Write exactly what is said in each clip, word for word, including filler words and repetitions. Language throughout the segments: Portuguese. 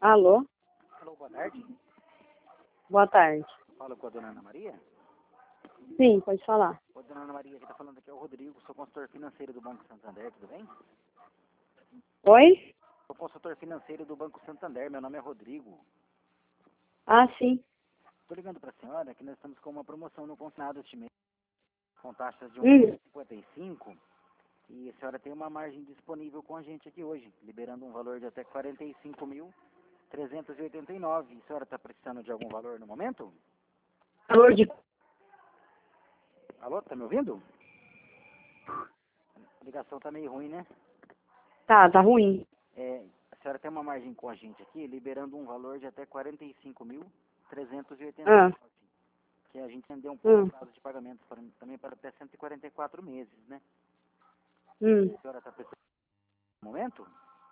Alô? Alô, boa tarde. Boa tarde. Fala com a dona Ana Maria? Sim, pode falar. Ô, dona Ana Maria, quem está falando aqui é o Rodrigo, sou consultor financeiro do Banco Santander, tudo bem? Oi? Sou consultor financeiro do Banco Santander, meu nome é Rodrigo. Ah, sim. Estou ligando para a senhora que nós estamos com uma promoção no consignado este mês, com taxas de um Hum. vírgula cinquenta e cinco, e a senhora tem uma margem disponível com a gente aqui hoje, liberando um valor de até quarenta e cinco mil trezentos e oitenta e nove. A senhora está precisando de algum valor no momento? Valor de... Alô, tá me ouvindo? A ligação tá meio ruim, né? Tá, tá ruim. É, a senhora tem uma margem com a gente aqui, liberando um valor de até quarenta e cinco mil trezentos e oitenta e nove. Ah, Que a gente estendeu um pouco hum, o prazo de pagamento para, também para até cento e quarenta e quatro meses, né? hum. A senhora está precisando no momento?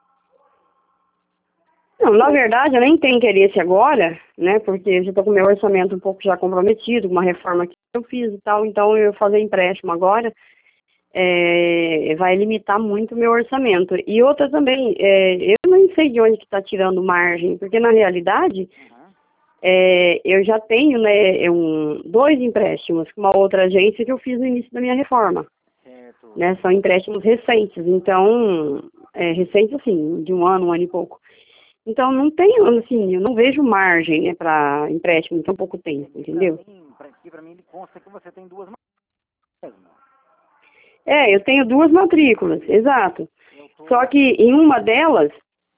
Não, na verdade, eu nem tenho interesse agora, né? Porque eu já tô com o meu orçamento um pouco já comprometido, com uma reforma que eu fiz e tal, então eu fazer empréstimo agora é, vai limitar muito o meu orçamento. E outra também, é, eu nem sei de onde que tá tirando margem, porque na realidade Uhum. é, eu já tenho, né, um, dois empréstimos com uma outra agência que eu fiz no início da minha reforma, Certo. né? São empréstimos recentes, então, é, recentes assim, de um ano, um ano e pouco. Então, não tenho, assim, eu não vejo margem, né, para empréstimo em tão pouco tempo, Aqui para entendeu? mim, pra, aqui para mim ele consta que você tem duas matrículas mesmo. É, eu tenho duas matrículas, exato. Eu tô... Só que em uma delas,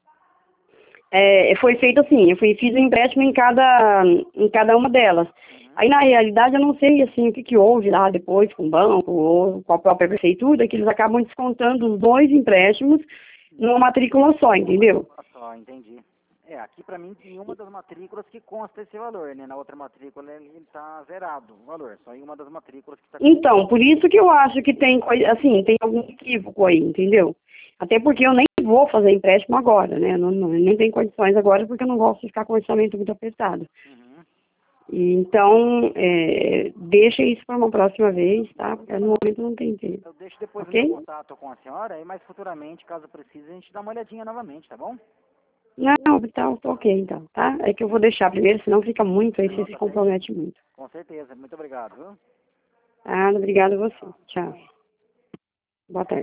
é, foi feito assim, eu fui, fiz um empréstimo em cada, em cada uma delas. Uhum. Aí, na realidade, eu não sei, assim, o que, que houve lá depois com o banco ou com a própria prefeitura, que eles acabam descontando os dois empréstimos numa matrícula só, entendeu? Olha só, entendi. É, aqui para mim em uma das matrículas que consta esse valor, né? Na outra matrícula ele está zerado o valor, só em uma das matrículas que está... Então, por isso que eu acho que tem, coi- assim, tem algum equívoco aí, entendeu? Até porque eu nem vou fazer empréstimo agora, né? Não, não, nem tenho condições agora porque eu não gosto de ficar com o orçamento muito apertado. Uhum. E, então, é, deixa isso para uma próxima vez, tá? Porque no momento não tem interesse, Eu deixo depois o meu ok? contato com a senhora e mais futuramente, caso precise, a gente dá uma olhadinha novamente, tá bom? Não, tá, tá ok, então, tá? É que eu vou deixar primeiro, senão fica muito, aí você Não, se tá certinho. compromete muito. Com certeza. Muito obrigado, viu? Ah, obrigada a você. Tchau. Boa tarde.